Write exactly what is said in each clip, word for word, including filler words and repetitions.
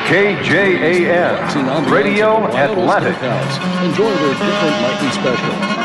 K J A N, Radio Atlantic. Enjoy their different lightning special.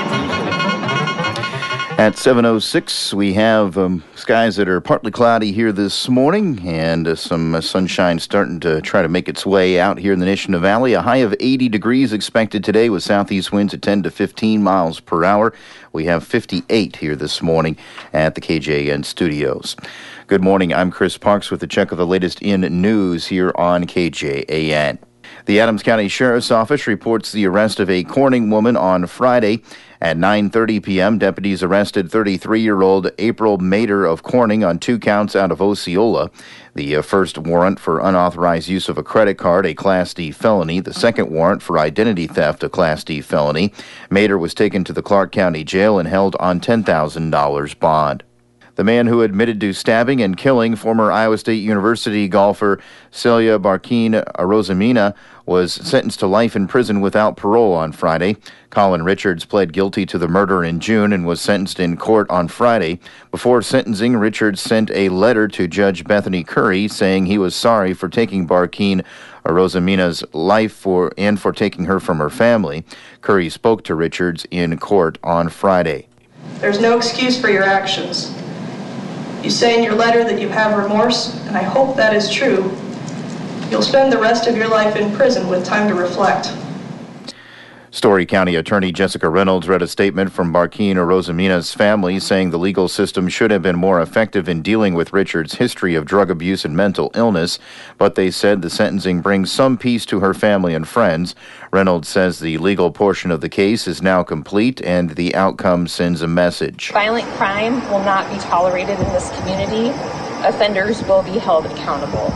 At seven oh six, we have um, skies that are partly cloudy here this morning, and uh, some uh, sunshine starting to try to make its way out here in the Nishina Valley. A high of eighty degrees expected today with southeast winds at ten to fifteen miles per hour. We have fifty-eight here this morning at the K J A N studios. Good morning, I'm Chris Parks with a check of the latest in news here on K J A N. The Adams County Sheriff's Office reports the arrest of a Corning woman on Friday. At nine thirty p.m., deputies arrested thirty-three-year-old April Mader of Corning on two counts out of Osceola. The uh, first warrant for unauthorized use of a credit card, a Class D felony. The second warrant for identity theft, a Class D felony. Mader was taken to the Clark County Jail and held on ten thousand dollars bond. The man who admitted to stabbing and killing former Iowa State University golfer Celia Barkeen Arosamina was sentenced to life in prison without parole on Friday. Colin Richards pled guilty to the murder in June and was sentenced in court on Friday. Before sentencing, Richards sent a letter to Judge Bethany Curry saying he was sorry for taking Barkeen Arosamina's life for and for taking her from her family. Curry spoke to Richards in court on Friday. There's no excuse for your actions. You say in your letter that you have remorse, and I hope that is true. You'll spend the rest of your life in prison with time to reflect. Story County Attorney Jessica Reynolds read a statement from Barkeen Arosamina's family saying the legal system should have been more effective in dealing with Richard's history of drug abuse and mental illness, but they said the sentencing brings some peace to her family and friends. Reynolds says the legal portion of the case is now complete and the outcome sends a message. Violent crime will not be tolerated in this community. Offenders will be held accountable.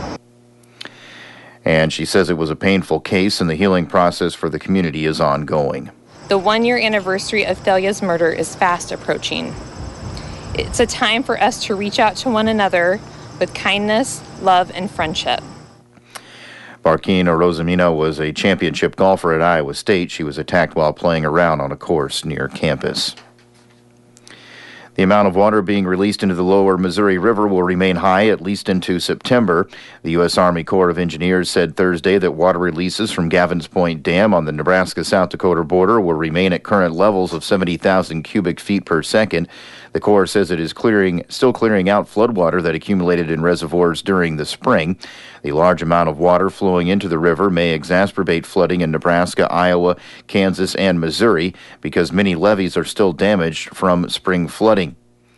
And she says it was a painful case and the healing process for the community is ongoing. The one-year anniversary of Thalia's murder is fast approaching. It's a time for us to reach out to one another with kindness, love, and friendship. Barkeen Arosamina was a championship golfer at Iowa State. She was attacked while playing around on a course near campus. The amount of water being released into the lower Missouri River will remain high at least into September. The U S Army Corps of Engineers said Thursday that water releases from Gavins Point Dam on the Nebraska-South Dakota border will remain at current levels of seventy thousand cubic feet per second. The Corps says it is clearing, still clearing out floodwater that accumulated in reservoirs during the spring. The large amount of water flowing into the river may exacerbate flooding in Nebraska, Iowa, Kansas, and Missouri because many levees are still damaged from spring flooding.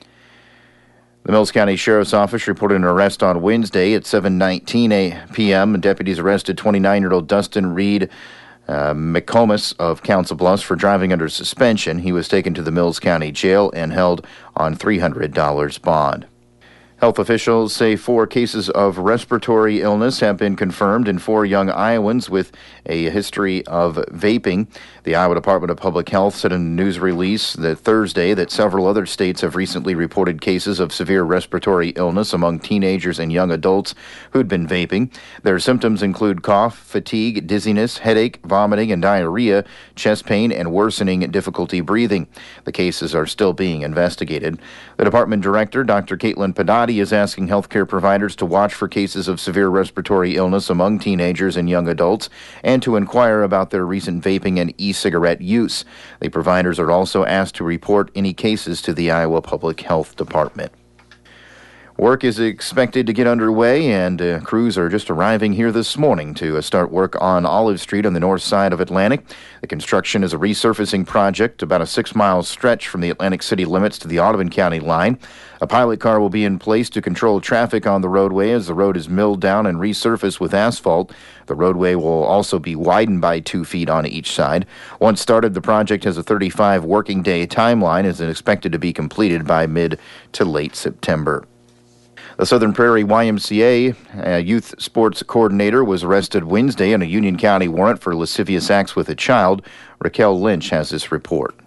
The Mills County Sheriff's Office reported an arrest on Wednesday at seven nineteen p.m. Deputies arrested twenty-nine-year-old Dustin Reed uh, McComas of Council Bluffs for driving under suspension. He was taken to the Mills County Jail and held on three hundred dollars bond. Health officials say four cases of respiratory illness have been confirmed in four young Iowans with a history of vaping. The Iowa Department of Public Health said in a news release that Thursday that several other states have recently reported cases of severe respiratory illness among teenagers and young adults who'd been vaping. Their symptoms include cough, fatigue, dizziness, headache, vomiting, and diarrhea, chest pain, and worsening difficulty breathing. The cases are still being investigated. The department director, Doctor Caitlin Padati, is asking healthcare providers to watch for cases of severe respiratory illness among teenagers and young adults and to inquire about their recent vaping and e-cigarette use. The providers are also asked to report any cases to the Iowa Public Health Department. Work is expected to get underway, and uh, crews are just arriving here this morning to uh, start work on Olive Street on the north side of Atlantic. The construction is a resurfacing project, about a six-mile stretch from the Atlantic City limits to the Audubon County line. A pilot car will be in place to control traffic on the roadway as the road is milled down and resurfaced with asphalt. The roadway will also be widened by two feet on each side. Once started, the project has a thirty-five working day timeline and is expected to be completed by mid to late September. The Southern Prairie Y M C A a youth sports coordinator was arrested Wednesday on a Union County warrant for lascivious acts with a child. Raquel Lynch has this report.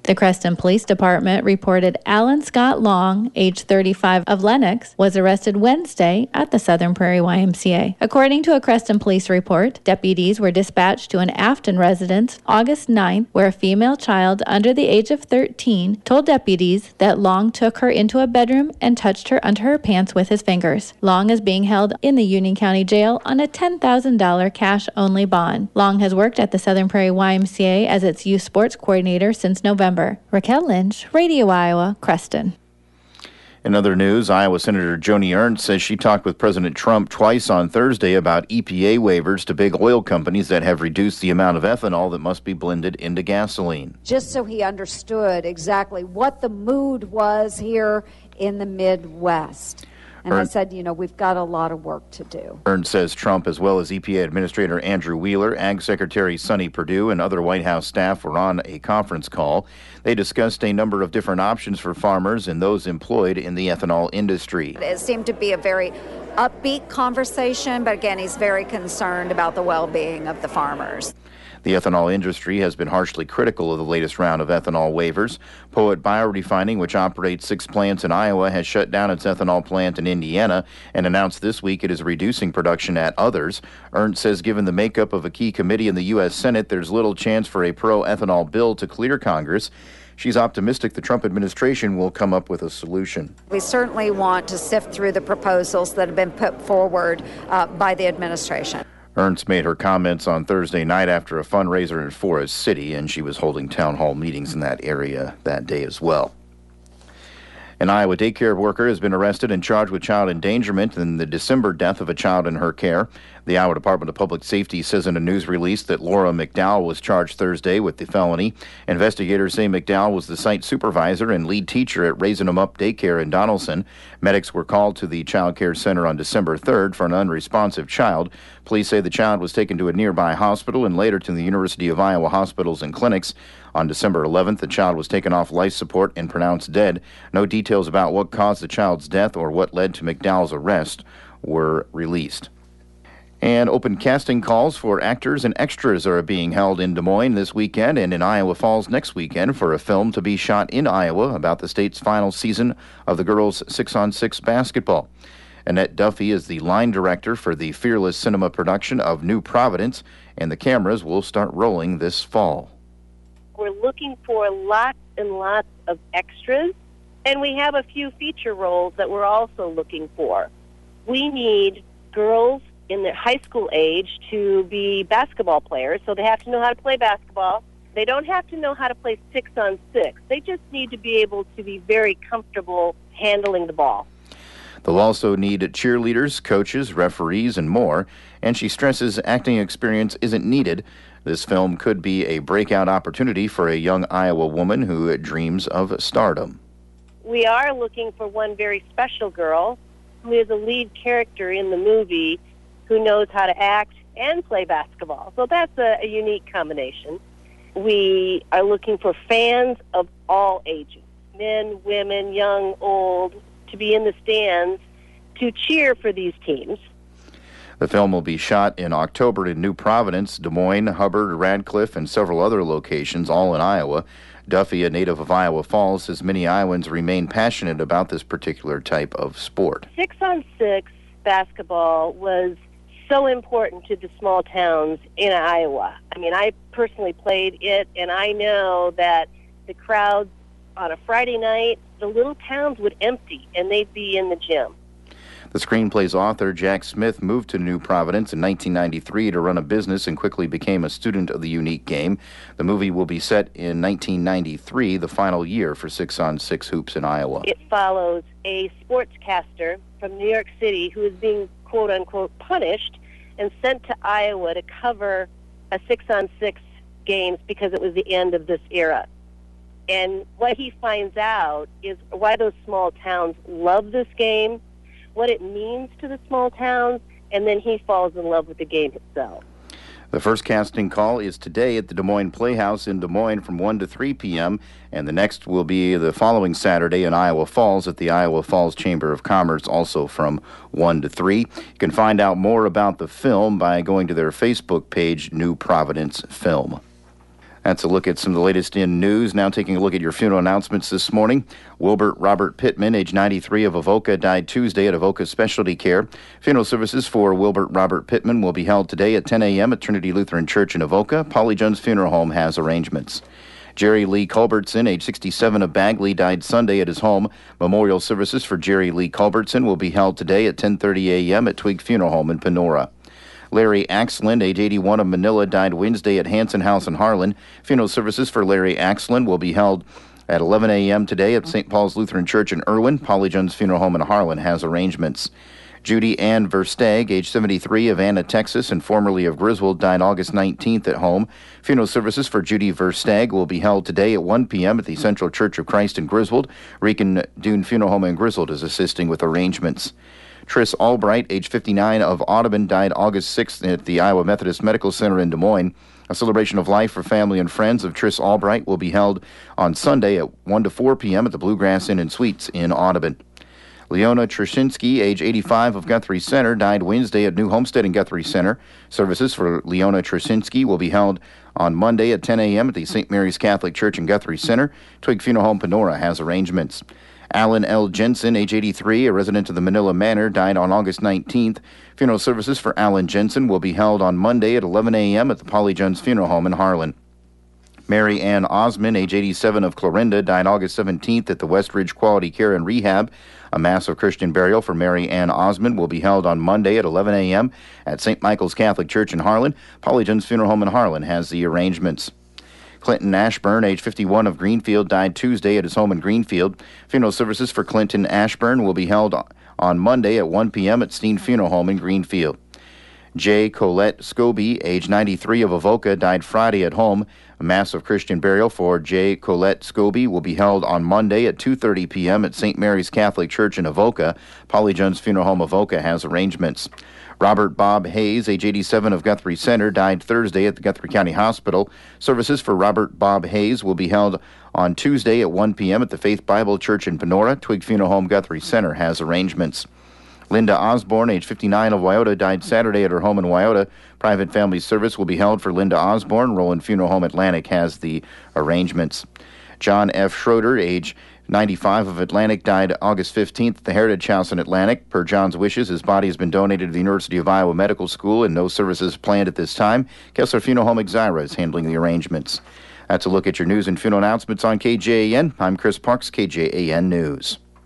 The Creston Police Department reported Alan Scott Long, age thirty-five, of Lenox, was arrested Wednesday at the Southern Prairie Y M C A. According to a Creston police report, deputies were dispatched to an Afton residence August ninth, where a female child under the age of thirteen told deputies that Long took her into a bedroom and touched her under her pants with his fingers. Long is being held in the Union County Jail on a ten thousand dollars cash-only bond. Long has worked at the Southern Prairie Y M C A as its youth sports coordinator since November. Raquel Lynch, Radio Iowa, Creston. In other news, Iowa Senator Joni Ernst says she talked with President Trump twice on Thursday about E P A waivers to big oil companies that have reduced the amount of ethanol that must be blended into gasoline. Just so he understood exactly what the mood was here in the Midwest. And Ernst, I said, you know, we've got a lot of work to do. Ernst says Trump, as well as E P A Administrator Andrew Wheeler, Ag Secretary Sonny Perdue, and other White House staff were on a conference call. They discussed a number of different options for farmers and those employed in the ethanol industry. It seemed to be a very upbeat conversation, but again, he's very concerned about the well-being of the farmers. The ethanol industry has been harshly critical of the latest round of ethanol waivers. Poet Biorefining, which operates six plants in Iowa, has shut down its ethanol plant in Indiana and announced this week it is reducing production at others. Ernst says given the makeup of a key committee in the U S Senate, there's little chance for a pro-ethanol bill to clear Congress. She's optimistic the Trump administration will come up with a solution. We certainly want to sift through the proposals that have been put forward uh, by the administration. Ernst made her comments on Thursday night after a fundraiser in Forest City, and she was holding town hall meetings in that area that day as well. An Iowa daycare worker has been arrested and charged with child endangerment in the December death of a child in her care. The Iowa Department of Public Safety says in a news release that Laura McDowell was charged Thursday with the felony. Investigators say McDowell was the site supervisor and lead teacher at Raising 'em Up Daycare in Donaldson. Medics were called to the child care center on December third for an unresponsive child. Police say the child was taken to a nearby hospital and later to the University of Iowa hospitals and clinics. On December eleventh, the child was taken off life support and pronounced dead. No details about what caused the child's death or what led to McDowell's arrest were released. And open casting calls for actors and extras are being held in Des Moines this weekend and in Iowa Falls next weekend for a film to be shot in Iowa about the state's final season of the girls' six-on-six basketball. Annette Duffy is the line director for the Fearless Cinema production of New Providence, and the cameras will start rolling this fall. We're looking for lots and lots of extras, and we have a few feature roles that we're also looking for. We need girls in their high school age to be basketball players, so they have to know how to play basketball. They don't have to know how to play six on six. They just need to be able to be very comfortable handling the ball. They'll also need cheerleaders, coaches, referees, and more, and she stresses acting experience isn't needed. This film could be a breakout opportunity for a young Iowa woman who dreams of stardom. We are looking for one very special girl who is a lead character in the movie who knows how to act and play basketball. So that's a, a unique combination. We are looking for fans of all ages, men, women, young, old, to be in the stands to cheer for these teams. The film will be shot in October in New Providence, Des Moines, Hubbard, Radcliffe, and several other locations, all in Iowa. Duffy, a native of Iowa Falls, says many Iowans remain passionate about this particular type of sport. Six-on-six basketball was so important to the small towns in Iowa. I mean, I personally played it, and I know that the crowds on a Friday night, the little towns would empty, and they'd be in the gym. The screenplay's author, Jack Smith, moved to New Providence in nineteen ninety-three to run a business and quickly became a student of the unique game. The movie will be set in nineteen ninety-three, the final year for six-on-six hoops in Iowa. It follows a sportscaster from New York City who is being, quote-unquote, punished and sent to Iowa to cover a six-on-six games because it was the end of this era. And what he finds out is why those small towns love this game, what it means to the small towns, and then he falls in love with the game itself. The first casting call is today at the Des Moines Playhouse in Des Moines from one to three p.m., and the next will be the following Saturday in Iowa Falls at the Iowa Falls Chamber of Commerce, also from one to three. You can find out more about the film by going to their Facebook page, New Providence Film. That's a look at some of the latest in news. Now taking a look at your funeral announcements this morning. Wilbert Robert Pittman, age ninety-three, of Avoca, died Tuesday at Avoca Specialty Care. Funeral services for Wilbert Robert Pittman will be held today at ten a.m. at Trinity Lutheran Church in Avoca. Polly Jones Funeral Home has arrangements. Jerry Lee Culbertson, age sixty-seven, of Bagley, died Sunday at his home. Memorial services for Jerry Lee Culbertson will be held today at ten thirty a.m. at Twig Funeral Home in Panora. Larry Axland, age eighty-one, of Manila, died Wednesday at Hanson House in Harlan. Funeral services for Larry Axland will be held at eleven a.m. today at Saint Paul's Lutheran Church in Irwin. Polly Jones Funeral Home in Harlan has arrangements. Judy Ann Verstag, age seventy-three, of Anna, Texas, and formerly of Griswold, died August nineteenth at home. Funeral services for Judy Verstag will be held today at one p.m. at the Central Church of Christ in Griswold. Rican Dune Funeral Home in Griswold is assisting with arrangements. Triss Albright, age fifty-nine, of Audubon, died August sixth at the Iowa Methodist Medical Center in Des Moines. A celebration of life for family and friends of Triss Albright will be held on Sunday at one to four p.m. at the Bluegrass Inn and Suites in Audubon. Leona Trzynski, age eighty-five, of Guthrie Center, died Wednesday at New Homestead in Guthrie Center. Services for Leona Trzynski will be held on Monday at ten a.m. at the Saint Mary's Catholic Church in Guthrie Center. Twig Funeral Home Panora has arrangements. Alan L. Jensen, age eighty-three, a resident of the Manila Manor, died on August nineteenth. Funeral services for Alan Jensen will be held on Monday at eleven a.m. at the Polly Jones Funeral Home in Harlan. Mary Ann Osman, age eighty-seven, of Clarinda, died August seventeenth at the Westridge Quality Care and Rehab. A Mass of Christian burial for Mary Ann Osman will be held on Monday at eleven a.m. at Saint Michael's Catholic Church in Harlan. Polly Jones Funeral Home in Harlan has the arrangements. Clinton Ashburn, age fifty-one, of Greenfield, died Tuesday at his home in Greenfield. Funeral services for Clinton Ashburn will be held on Monday at one p.m. at Steen Funeral Home in Greenfield. J. Colette Scobie, age ninety-three, of Avoca, died Friday at home. A Mass of Christian burial for J. Colette Scobie will be held on Monday at two thirty p.m. at Saint Mary's Catholic Church in Avoca. Polly Jones Funeral Home Avoca has arrangements. Robert Bob Hayes, age eighty-seven, of Guthrie Center, died Thursday at the Guthrie County Hospital. Services for Robert Bob Hayes will be held on Tuesday at one p.m. at the Faith Bible Church in Panora. Twig Funeral Home Guthrie Center has arrangements. Linda Osborne, age fifty-nine, of Wyoto, died Saturday at her home in Wyoto. Private family service will be held for Linda Osborne. Roland Funeral Home Atlantic has the arrangements. John F. Schroeder, age ninety-five, of Atlantic, died August fifteenth at the Heritage House in Atlantic. Per John's wishes, his body has been donated to the University of Iowa Medical School and no services planned at this time. Kessler Funeral Home Exira is handling the arrangements. That's a look at your news and funeral announcements on K J A N. I'm Chris Parks, K J A N News.